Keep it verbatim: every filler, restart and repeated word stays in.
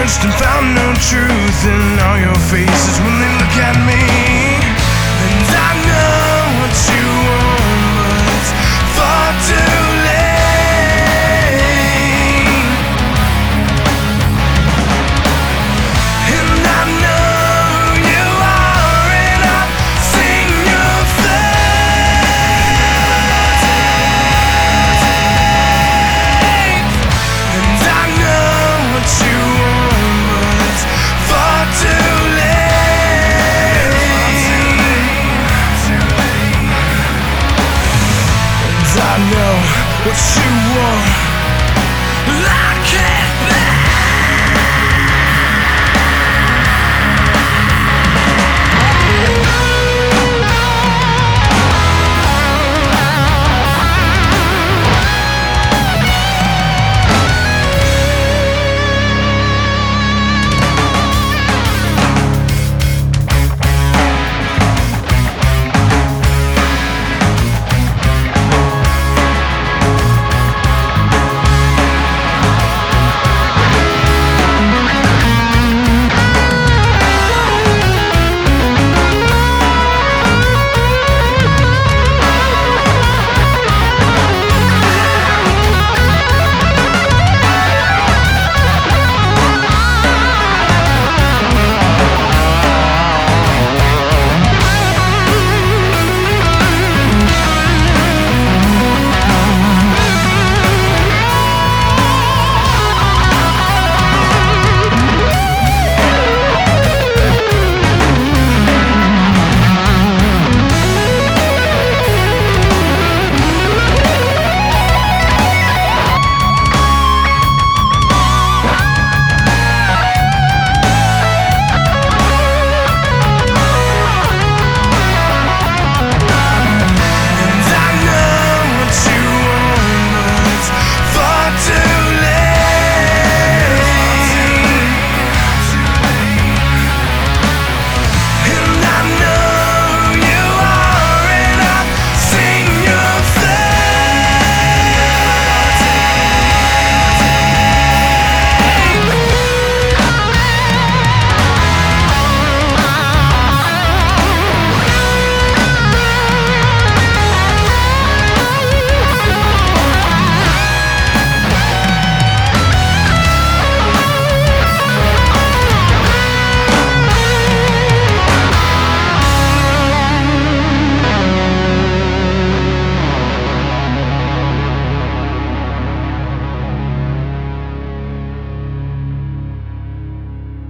searched and found no truth in all your faces when they look at me. And I know what you want, but it's far too late. And I know who you are, and I've seen your face. And I know what you want, but it's far too late. And I know what you want.